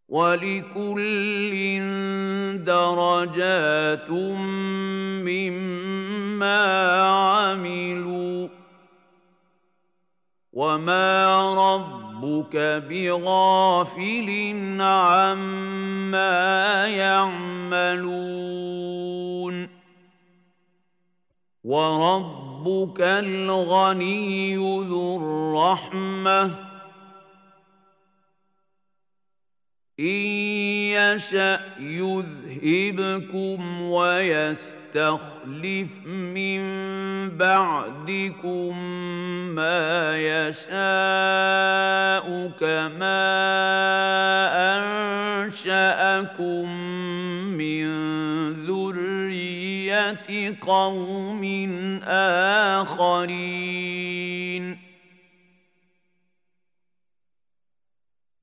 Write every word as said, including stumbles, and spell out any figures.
وَلِكُلٍّ دَرَجَاتٌ مِّمَّا عَمِلُوا ۚ وَمَا رَبُّكَ بِغَافِلٍ عَمَّا يَعْمَلُونَ وَرَبُّكَ الْغَنِيُّ ذُو الرَّحْمَةِ ۚ إِن يَشَأْ يُذْهِبْكُمْ وَيَسْتَخْلِفْ مِن بَعْدِكُم مَّا يَشَاءُ كَمَا أَنشَأَكُم مِّن ذُرِّيَّةِ قَوْمٍ آخَرِينَ